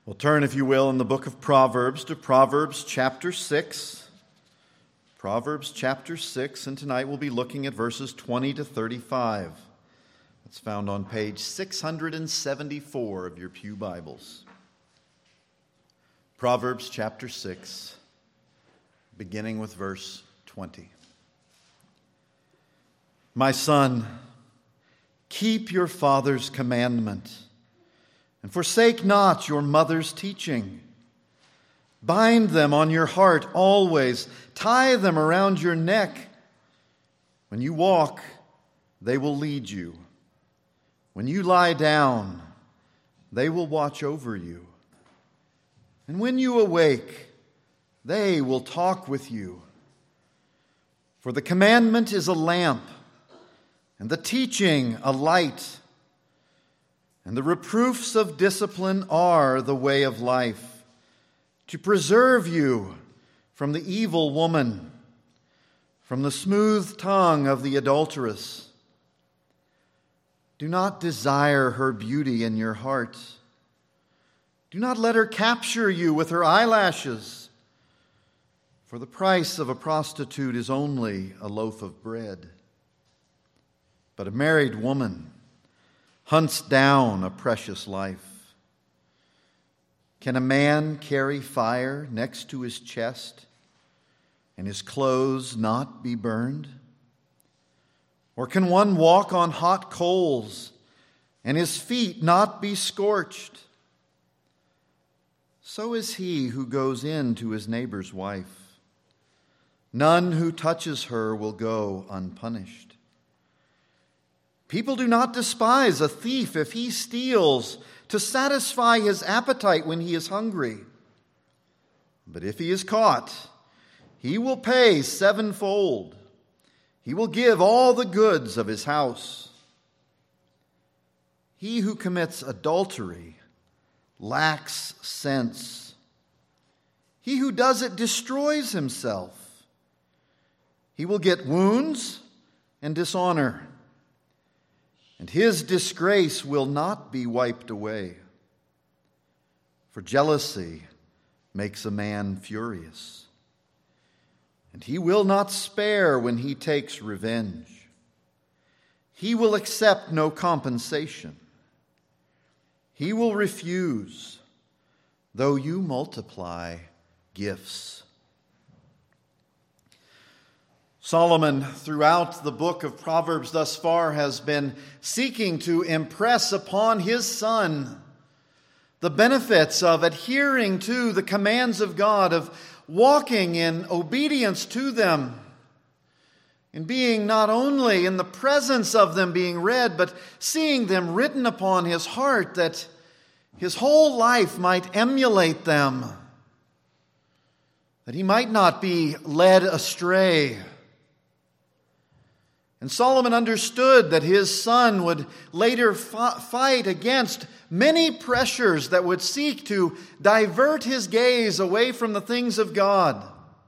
Well, turn, if you will, in the book of Proverbs to Proverbs chapter 6. Proverbs chapter 6, and tonight we'll be looking at verses 20 to 35. It's found on page 674 of your pew Bibles. Proverbs chapter 6, beginning with verse 20. My son, keep your father's commandment, and forsake not your mother's teaching. Bind them on your heart always. Tie them around your neck. When you walk, they will lead you. When you lie down, they will watch over you. And when you awake, they will talk with you. For the commandment is a lamp, and the teaching a light. And the reproofs of discipline are the way of life, to preserve you from the evil woman, from the smooth tongue of the adulteress. Do not desire her beauty in your heart. Do not let her capture you with her eyelashes. For the price of a prostitute is only a loaf of bread. But a married woman hunts down a precious life. Can a man carry fire next to his chest and his clothes not be burned? Or can one walk on hot coals and his feet not be scorched? So is he who goes in to his neighbor's wife. None who touches her will go unpunished. People do not despise a thief if he steals to satisfy his appetite when he is hungry. But if he is caught, he will pay sevenfold. He will give all the goods of his house. He who commits adultery lacks sense. He who does it destroys himself. He will get wounds and dishonor, and his disgrace will not be wiped away. For jealousy makes a man furious, and he will not spare when he takes revenge. He will accept no compensation. He will refuse, though you multiply gifts. Solomon, throughout the book of Proverbs thus far, has been seeking to impress upon his son the benefits of adhering to the commands of God, of walking in obedience to them, in being not only in the presence of them being read, but seeing them written upon his heart, that his whole life might emulate them, that he might not be led astray. And Solomon understood that his son would later fight against many pressures that would seek to divert his gaze away from the things of God.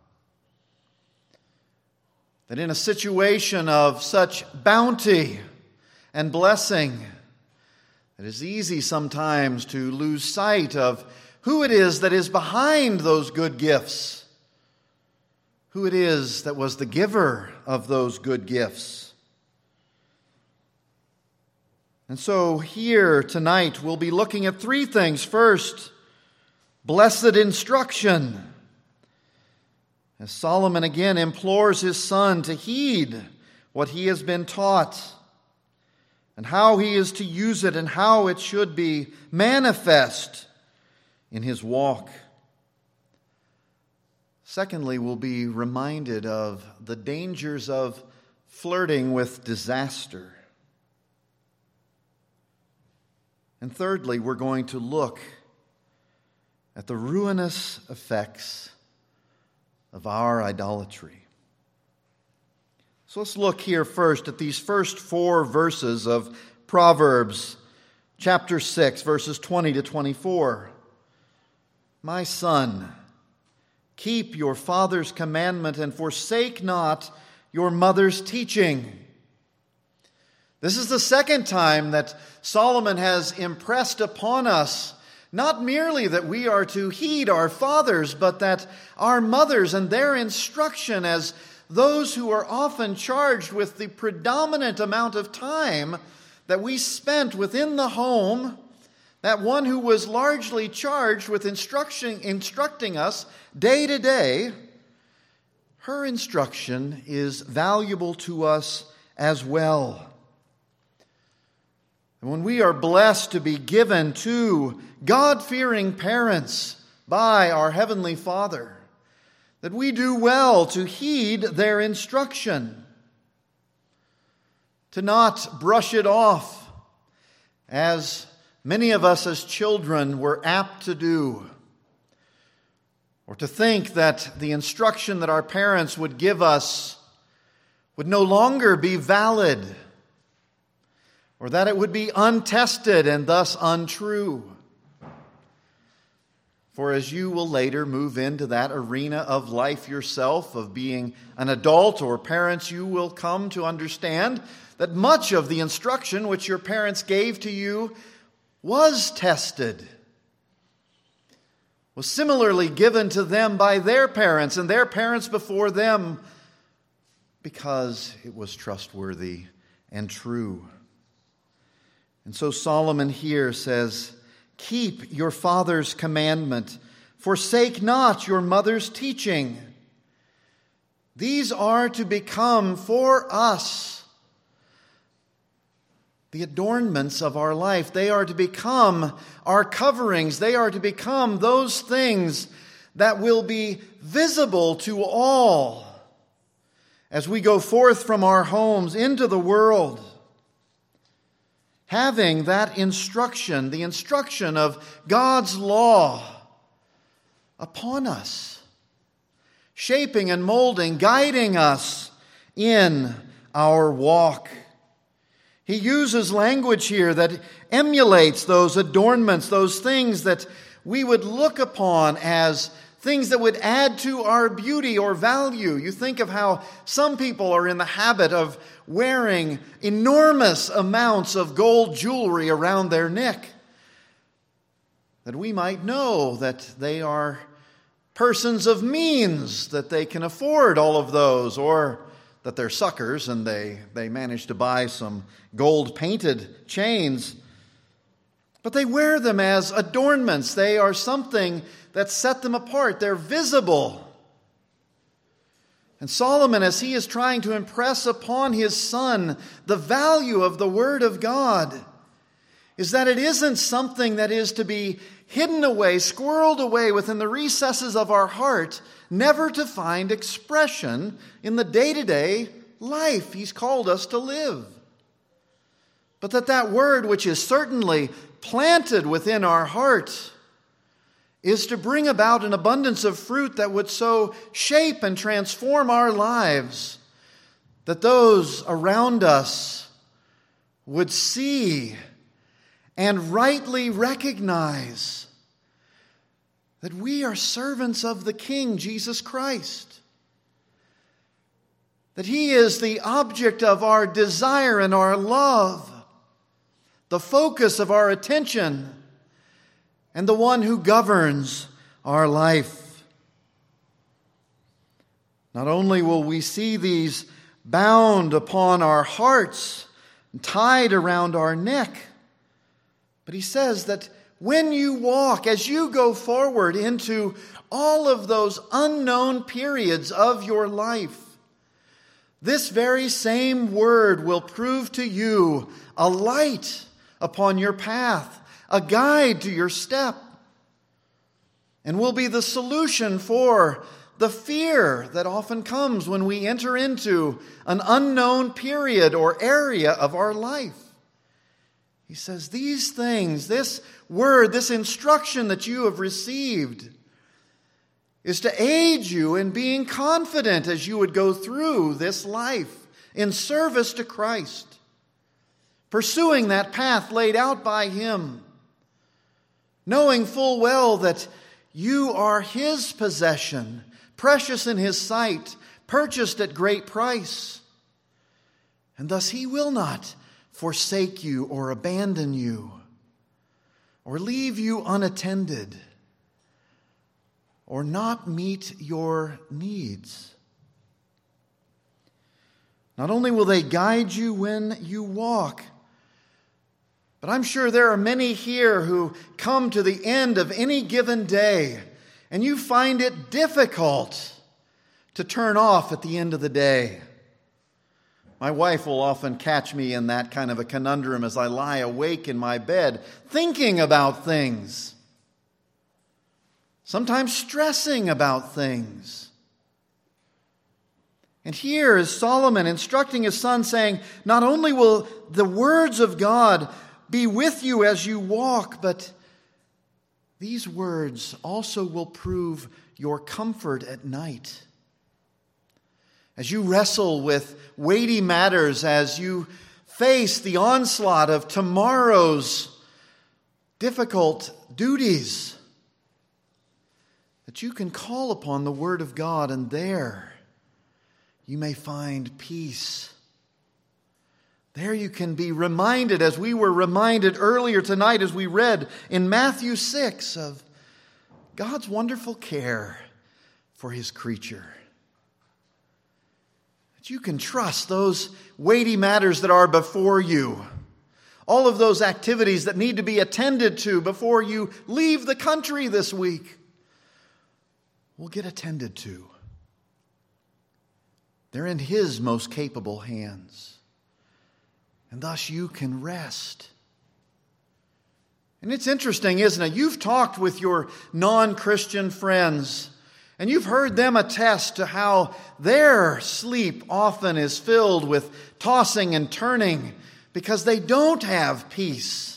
That in a situation of such bounty and blessing, it is easy sometimes to lose sight of who it is that is behind those good gifts, who it is that was the giver of those good gifts. And so here tonight we'll be looking at three things. First, blessed instruction, as Solomon again implores his son to heed what he has been taught, and how he is to use it, and how it should be manifest in his walk. Secondly, we'll be reminded of the dangers of flirting with disaster. And thirdly, we're going to look at the ruinous effects of our idolatry. So let's look here first at these first 4 verses of Proverbs chapter 6, verses 20 to 24. My son, keep your father's commandment and forsake not your mother's teaching. This is the second time that Solomon has impressed upon us Not merely that we are to heed our fathers, but that our mothers and their instruction as those who are often charged with the predominant amount of time that we spent within the home, that one who was largely charged with instructing us day to day, her instruction is valuable to us as well. And when we are blessed to be given to God-fearing parents by our Heavenly Father, that we do well to heed their instruction, to not brush it off, as many of us as children were apt to do, or to think that the instruction that our parents would give us would no longer be valid, or that it would be untested and thus untrue. For as you will later move into that arena of life yourself, of being an adult or parents, you will come to understand that much of the instruction which your parents gave to you was tested, was similarly given to them by their parents and their parents before them, because it was trustworthy and true. And so Solomon here says, keep your father's commandment, forsake not your mother's teaching. These are to become for us the adornments of our life. They are to become our coverings. They are to become those things that will be visible to all as we go forth from our homes into the world. Having that instruction, the instruction of God's law upon us, shaping and molding, guiding us in our walk. He uses language here that emulates those adornments, those things that we would look upon as things that would add to our beauty or value. You think of how some people are in the habit of wearing enormous amounts of gold jewelry around their neck, that we might know that they are persons of means, that they can afford all of those, or that they're suckers and they manage to buy some gold-painted chains. But they wear them as adornments. They are something that set them apart. They're visible. And Solomon, as he is trying to impress upon his son the value of the Word of God, is that it isn't something that is to be hidden away, squirreled away within the recesses of our heart, never to find expression in the day-to-day life he's called us to live. But that Word, which is certainly planted within our heart, is to bring about an abundance of fruit that would so shape and transform our lives that those around us would see and rightly recognize that we are servants of the King, Jesus Christ. That He is the object of our desire and our love, the focus of our attention, and the one who governs our life. Not only will we see these bound upon our hearts, tied around our neck, but he says that when you walk, as you go forward into all of those unknown periods of your life, this very same Word will prove to you a light upon your path, a guide to your step, and will be the solution for the fear that often comes when we enter into an unknown period or area of our life. He says, these things, this Word, this instruction that you have received, is to aid you in being confident as you would go through this life in service to Christ, pursuing that path laid out by Him, knowing full well that you are His possession, precious in His sight, purchased at great price, and thus He will not forsake you or abandon you. or leave you unattended, or not meet your needs. Not only will they guide you when you walk, but I'm sure there are many here who come to the end of any given day, and you find it difficult to turn off at the end of the day. My wife will often catch me in that kind of a conundrum as I lie awake in my bed, thinking about things, sometimes stressing about things. And here is Solomon instructing his son, saying, not only will the words of God be with you as you walk, but these words also will prove your comfort at night. As you wrestle with weighty matters, as you face the onslaught of tomorrow's difficult duties, that you can call upon the Word of God, and there you may find peace. There you can be reminded, as we were reminded earlier tonight as we read in Matthew 6, of God's wonderful care for His creature. That you can trust those weighty matters that are before you, all of those activities that need to be attended to before you leave the country this week will get attended to. They're in His most capable hands. And thus you can rest. And it's interesting, isn't it? You've talked with your non-Christian friends, and you've heard them attest to how their sleep often is filled with tossing and turning because they don't have peace.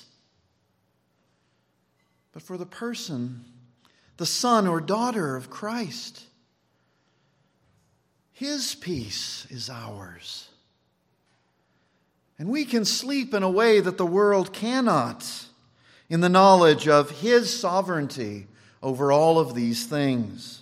But for the person, the son or daughter of Christ, His peace is ours. And we can sleep in a way that the world cannot, in the knowledge of His sovereignty over all of these things.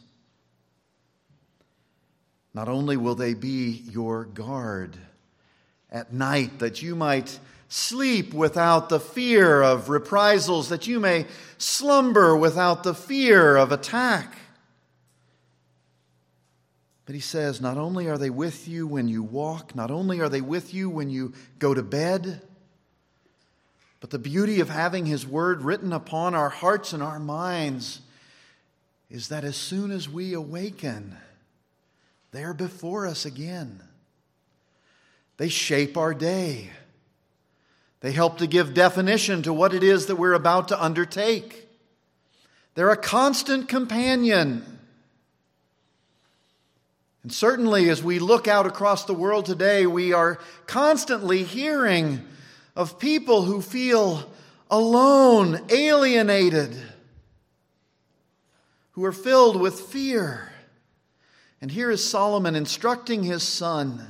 Not only will they be your guard at night, that you might sleep without the fear of reprisals, that you may slumber without the fear of attack. But He says, not only are they with you when you walk, not only are they with you when you go to bed, but the beauty of having His Word written upon our hearts and our minds is that as soon as we awaken, they're before us again. They shape our day. They help to give definition to what it is that we're about to undertake. They're a constant companion. And certainly as we look out across the world today, we are constantly hearing of people who feel alone, alienated, who are filled with fear. And here is Solomon instructing his son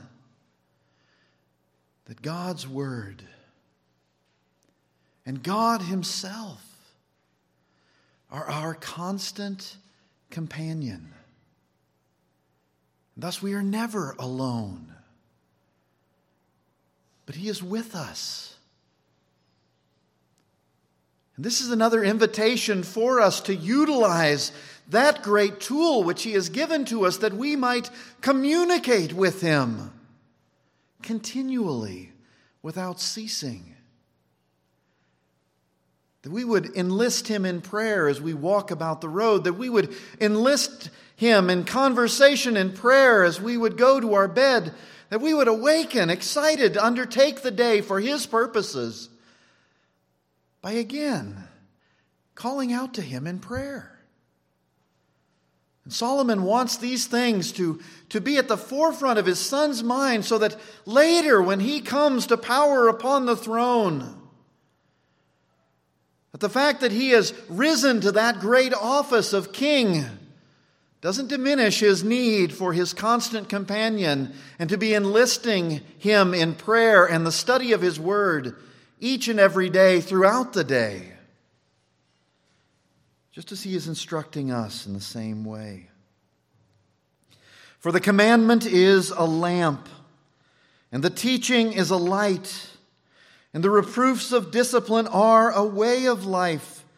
that God's Word and God Himself are our constant companion. Thus we are never alone, but He is with us. And this is another invitation for us to utilize that great tool which He has given to us, that we might communicate with Him continually without ceasing. That we would enlist Him in prayer as we walk about the road, that we would enlist Him in conversation and prayer as we would go to our bed, that we would awaken excited to undertake the day for His purposes by again calling out to Him in prayer. And Solomon wants these things to be at the forefront of his son's mind so that later when he comes to power upon the throne, that the fact that he has risen to that great office of king doesn't diminish his need for his constant companion and to be enlisting him in prayer and the study of His Word each and every day throughout the day. Just as He is instructing us in the same way. For the commandment is a lamp, and the teaching is a light, and the reproofs of discipline are a way of life,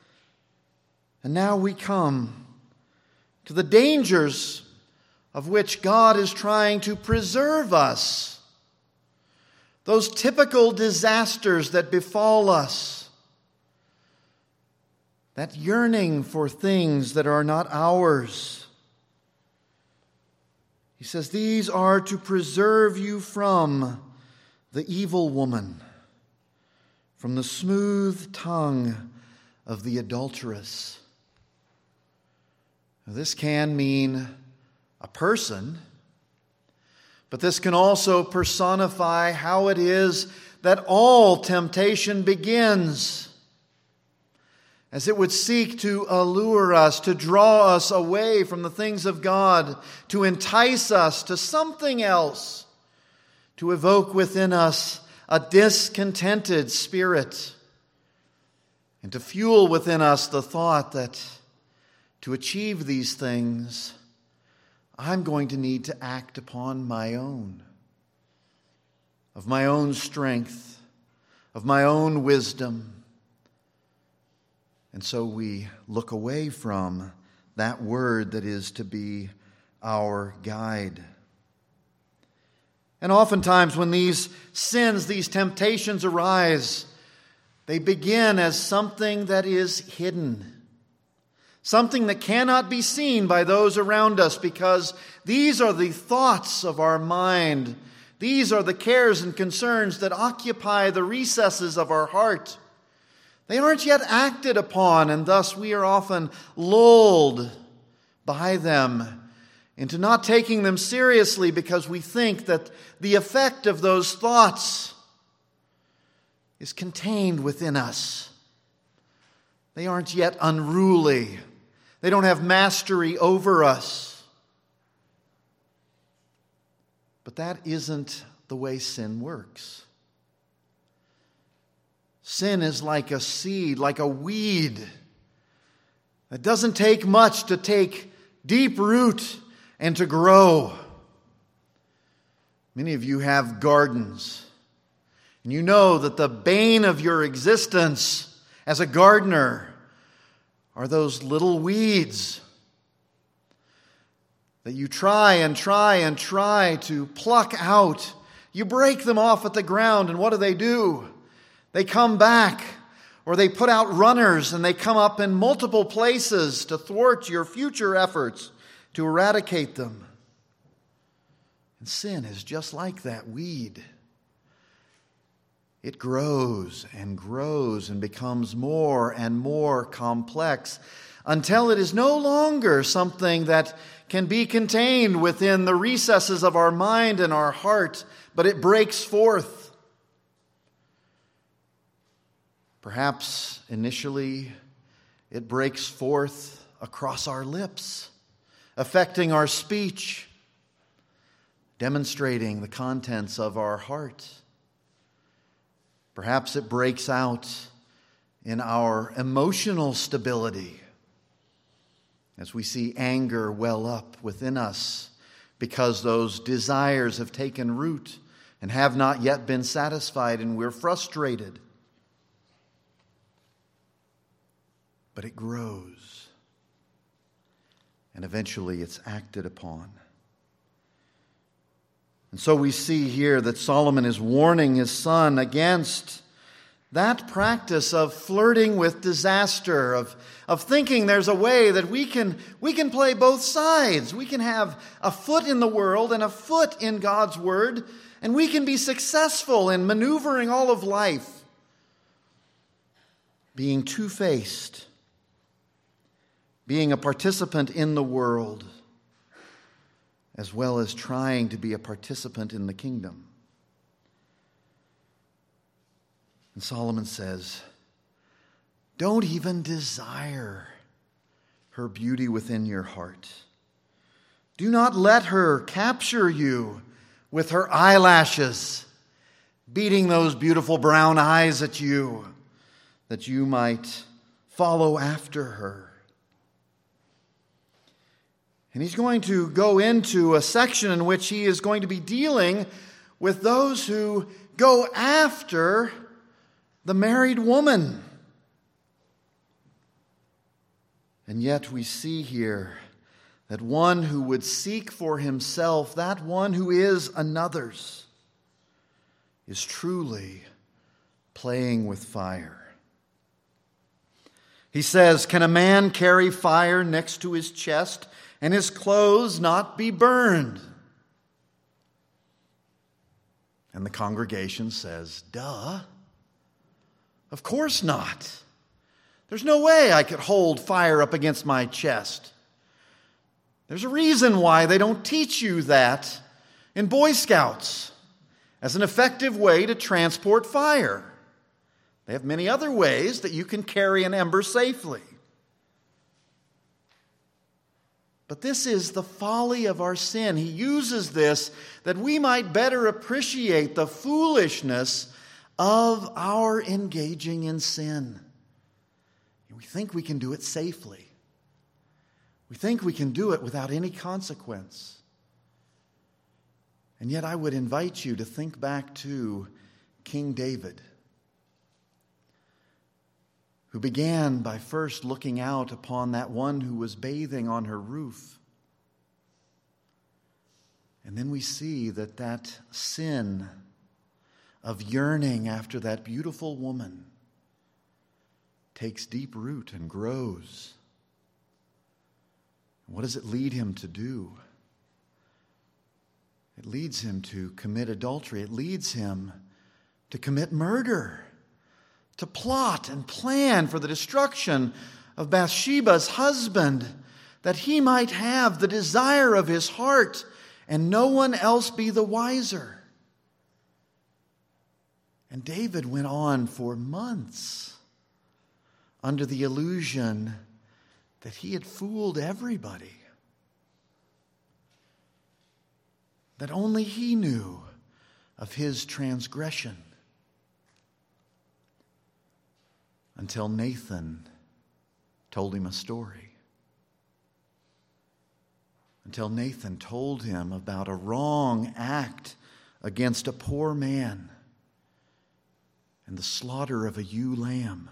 And now we come to the dangers of which God is trying to preserve us. Those typical disasters that befall us. That yearning for things that are not ours. He says, these are to preserve you from the evil woman, from the smooth tongue of the adulteress. Now, this can mean a person, but this can also personify how it is that all temptation begins, as it would seek to allure us, to draw us away from the things of God, to entice us to something else, to evoke within us a discontented spirit, and to fuel within us the thought that to achieve these things, I'm going to need to act upon my own, of my own strength, of my own wisdom. And so we look away from that word that is to be our guide. And oftentimes when these sins, these temptations arise, they begin as something that is hidden. Something that cannot be seen by those around us, because these are the thoughts of our mind. These are the cares and concerns that occupy the recesses of our heart. They aren't yet acted upon, and thus we are often lulled by them into not taking them seriously, because we think that the effect of those thoughts is contained within us. They aren't yet unruly. They don't have mastery over us. But that isn't the way sin works. Sin is like a seed, like a weed. It doesn't take much to take deep root and to grow. Many of you have gardens, and you know that the bane of your existence as a gardener are those little weeds that you try to pluck out. You break them off at the ground, and what do? They come back, or they put out runners, and they come up in multiple places to thwart your future efforts to eradicate them. And sin is just like that weed. It grows and becomes more and more complex until it is no longer something that can be contained within the recesses of our mind and our heart, but it breaks forth. Perhaps initially it breaks forth across our lips, affecting our speech, demonstrating the contents of our heart. Perhaps it breaks out in our emotional stability as we see anger well up within us because those desires have taken root and have not yet been satisfied, and we're frustrated. But it grows, and eventually it's acted upon. And so we see here that Solomon is warning his son against that practice of flirting with disaster, of thinking there's a way that we can play both sides. We can have a foot in the world and a foot in God's word, and we can be successful in maneuvering all of life, being two-faced, being a participant in the world, as well as trying to be a participant in the kingdom. And Solomon says, don't even desire her beauty within your heart. Do not let her capture you with her eyelashes, beating those beautiful brown eyes at you, that you might follow after her. And he's going to go into a section in which he is going to be dealing with those who go after the married woman. And yet we see here that one who would seek for himself, that one who is another's, is truly playing with fire. He says, "Can a man carry fire next to his chest and his clothes not be burned?" And the congregation says, "Duh. Of course not. There's no way I could hold fire up against my chest." There's a reason why they don't teach you that in Boy Scouts as an effective way to transport fire. They have many other ways that you can carry an ember safely. But this is the folly of our sin. He uses this that we might better appreciate the foolishness of our engaging in sin. We think we can do it safely. We think we can do it without any consequence. And yet I would invite you to think back to King David, who began by first looking out upon that one who was bathing on her roof. And then we see that sin of yearning after that beautiful woman takes deep root and grows. What does it lead him to do? It leads him to commit adultery. It leads him to commit murder, to plot and plan for the destruction of Bathsheba's husband, that he might have the desire of his heart and no one else be the wiser. And David went on for months under the illusion that he had fooled everybody, that only he knew of his transgression, until Nathan told him a story. Until Nathan told him about a wrong act against a poor man and the slaughter of a ewe lamb,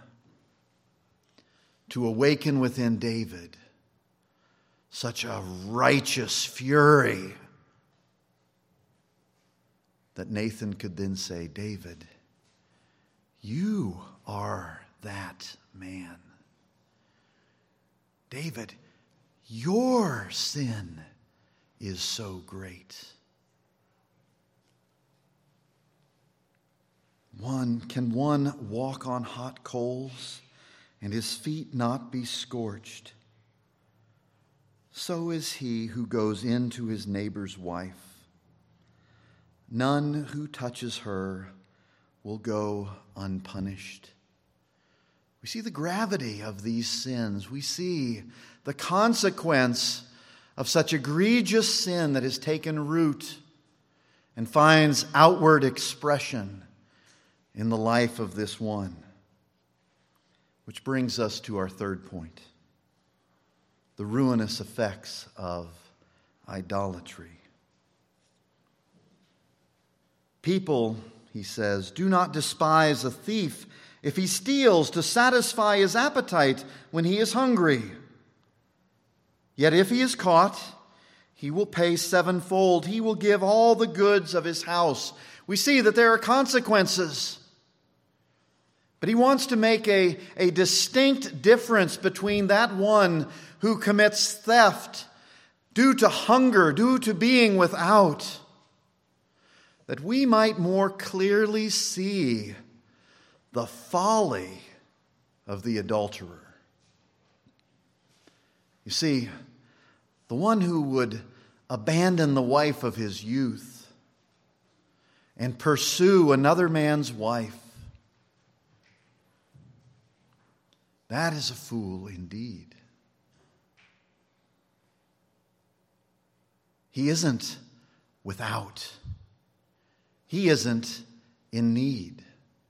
to awaken within David such a righteous fury that Nathan could then say, "David, you are that man. David, your sin is so great." Can one walk on hot coals and his feet not be scorched? So is he who goes into his neighbor's wife. None who touches her will go unpunished. We see the gravity of these sins. We see the consequence of such egregious sin that has taken root and finds outward expression in the life of this one. Which brings us to our third point: the ruinous effects of idolatry. People, he says, do not despise a thief if he steals to satisfy his appetite when he is hungry. Yet if he is caught, he will pay sevenfold. He will give all the goods of his house. We see that there are consequences. But he wants to make a distinct difference between that one who commits theft due to hunger, due to being without, that we might more clearly see the folly of the adulterer. You see, the one who would abandon the wife of his youth and pursue another man's wife, that is a fool indeed. He isn't without. He isn't in need.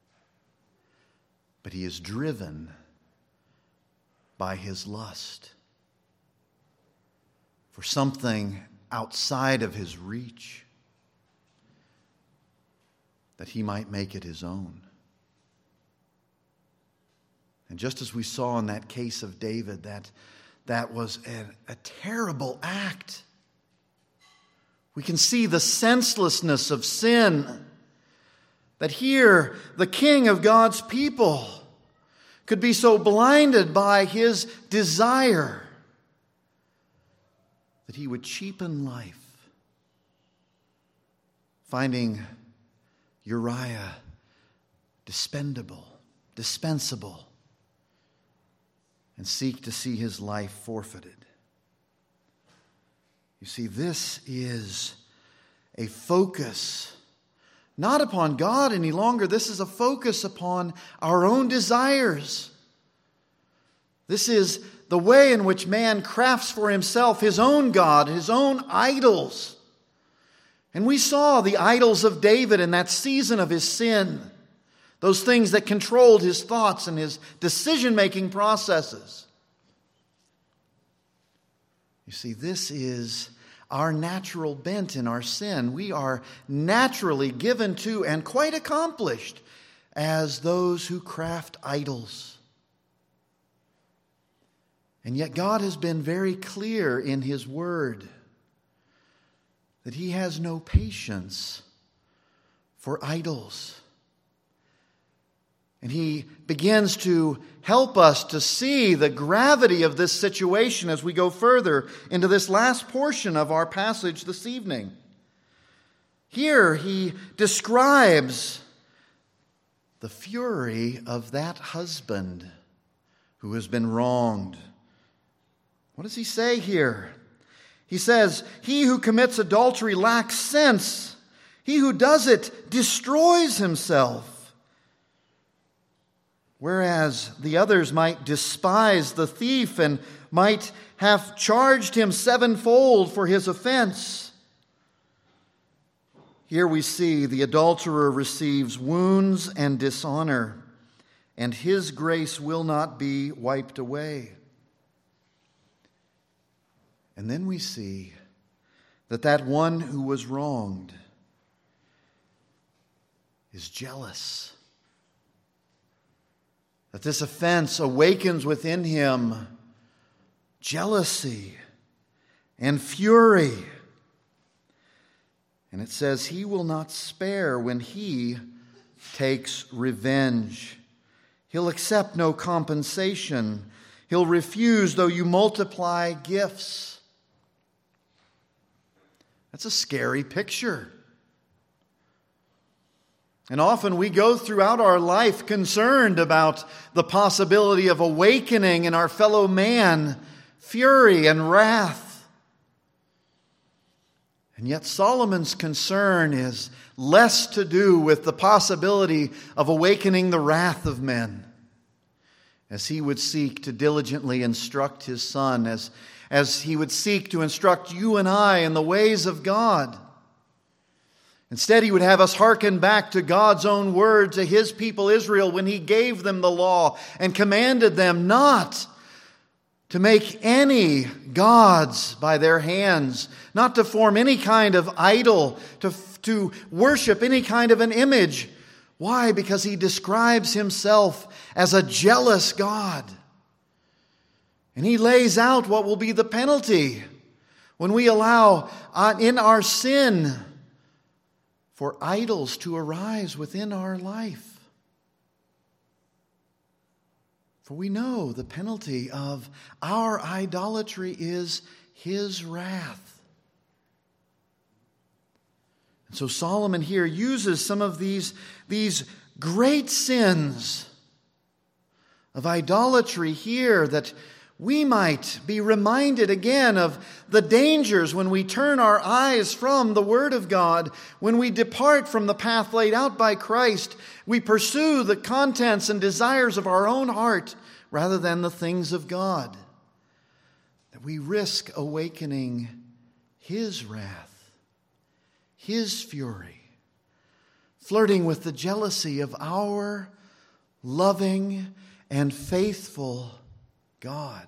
But he is driven by his lust for something outside of his reach, that he might make it his own. And just as we saw in that case of David, that was a terrible act. We can see the senselessness of sin. That here, the king of God's people could be so blinded by his desire that he would cheapen life, finding Uriah dispensable, and seek to see his life forfeited. You see, this is a focus not upon God any longer. This is a focus upon our own desires. This is the way in which man crafts for himself his own God, his own idols. And we saw the idols of David in that season of his sin, those things that controlled his thoughts and his decision-making processes. You see, this is our natural bent in our sin. We are naturally given to and quite accomplished as those who craft idols. And yet God has been very clear in His Word that He has no patience for idols. And He begins to help us to see the gravity of this situation as we go further into this last portion of our passage this evening. Here He describes the fury of that husband who has been wronged. What does He say here? He says, "He who commits adultery lacks sense. He who does it destroys himself. Whereas the others might despise the thief and might have charged him sevenfold for his offense, here we see the adulterer receives wounds and dishonor, and his grace will not be wiped away." And then we see that one who was wronged is jealous. That this offense awakens within him jealousy and fury. And it says he will not spare when he takes revenge. He'll accept no compensation. He'll refuse though you multiply gifts. That's a scary picture. And often we go throughout our life concerned about the possibility of awakening in our fellow man fury and wrath. And yet Solomon's concern is less to do with the possibility of awakening the wrath of men, as he would seek to diligently instruct his son, as he would seek to instruct you and I in the ways of God. Instead, he would have us hearken back to God's own word to His people Israel when He gave them the law and commanded them not to make any gods by their hands, not to form any kind of idol, to worship any kind of an image. Why? Because He describes Himself as a jealous God. And He lays out what will be the penalty when we allow in our sin for idols to arise within our life. For we know the penalty of our idolatry is His wrath. And so Solomon here uses some of these great sins of idolatry here, that we might be reminded again of the dangers when we turn our eyes from the Word of God, when we depart from the path laid out by Christ. We pursue the contents and desires of our own heart rather than the things of God. That we risk awakening His wrath, His fury, flirting with the jealousy of our loving and faithful God.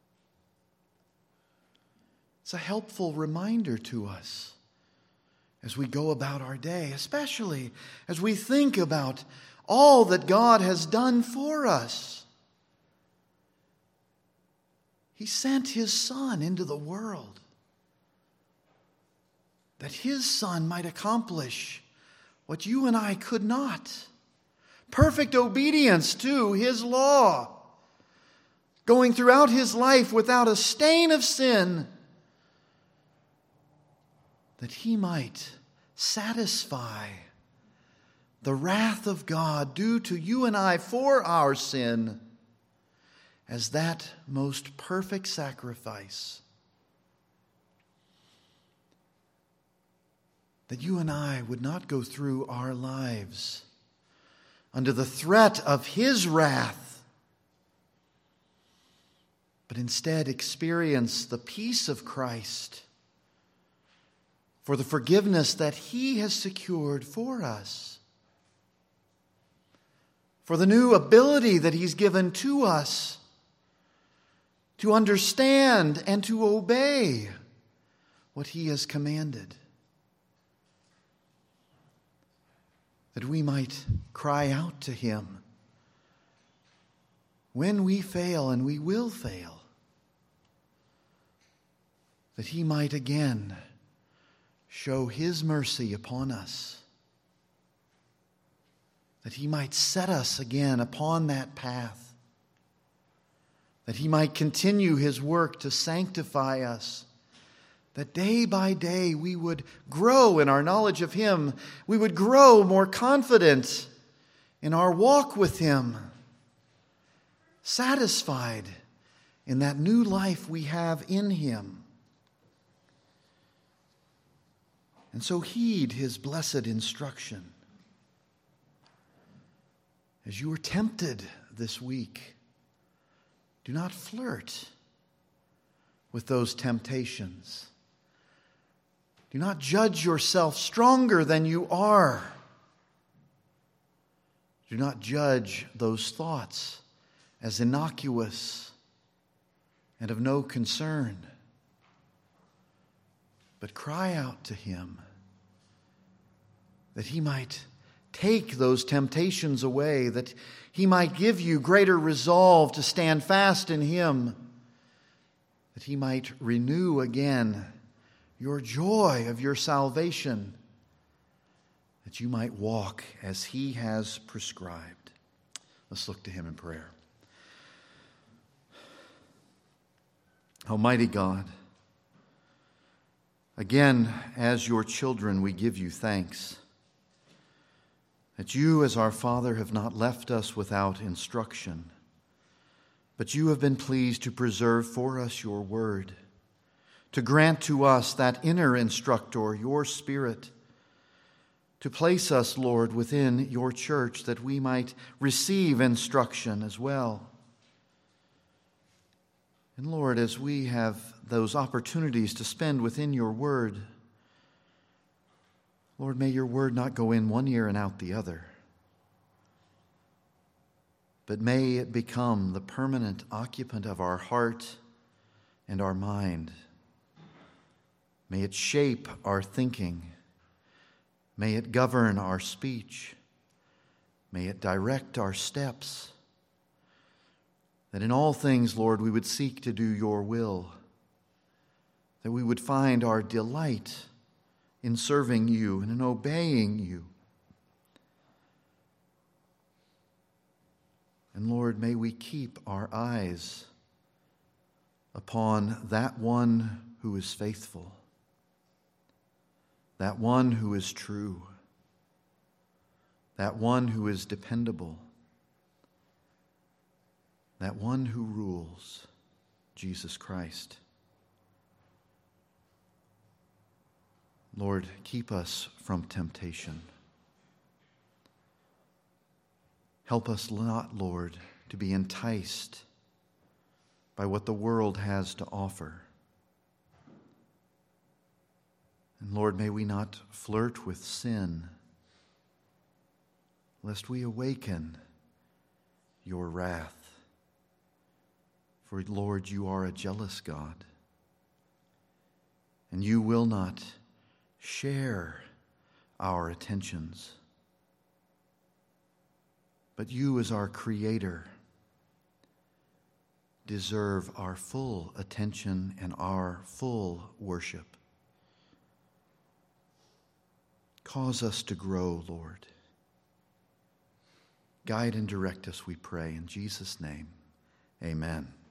It's a helpful reminder to us as we go about our day, especially as we think about all that God has done for us. He sent His Son into the world, that His Son might accomplish what you and I could not. Perfect obedience to His law, going throughout His life without a stain of sin, that He might satisfy the wrath of God due to you and I for our sin as that most perfect sacrifice. That you and I would not go through our lives under the threat of His wrath, but instead experience the peace of Christ for the forgiveness that He has secured for us, for the new ability that He's given to us to understand and to obey what He has commanded. That we might cry out to Him when we fail, and we will fail, that He might again show His mercy upon us, that He might set us again upon that path, that He might continue His work to sanctify us, that day by day we would grow in our knowledge of Him, we would grow more confident in our walk with Him, satisfied in that new life we have in Him. And so heed His blessed instruction. As you are tempted this week, do not flirt with those temptations. Do not judge yourself stronger than you are. Do not judge those thoughts as innocuous and of no concern. But cry out to Him that He might take those temptations away, that He might give you greater resolve to stand fast in Him, that He might renew again your joy of your salvation, that you might walk as He has prescribed. Let's look to Him in prayer. Almighty God, again, as your children, we give you thanks that you, as our Father, have not left us without instruction, but you have been pleased to preserve for us your word, to grant to us that inner instructor, your Spirit, to place us, Lord, within your church that we might receive instruction as well. And Lord, as we have those opportunities to spend within your word, Lord, may your word not go in one ear and out the other, but may it become the permanent occupant of our heart and our mind. May it shape our thinking. May it govern our speech. May it direct our steps. That in all things, Lord, we would seek to do your will. That we would find our delight in serving you and in obeying you. And Lord, may we keep our eyes upon that one who is faithful, that one who is true, that one who is dependable, that one who rules, Jesus Christ. Lord, keep us from temptation. Help us not, Lord, to be enticed by what the world has to offer. And Lord, may we not flirt with sin, lest we awaken your wrath. For, Lord, you are a jealous God, and you will not share our attentions. But you, as our Creator, deserve our full attention and our full worship. Cause us to grow, Lord. Guide and direct us, we pray. In Jesus' name, amen.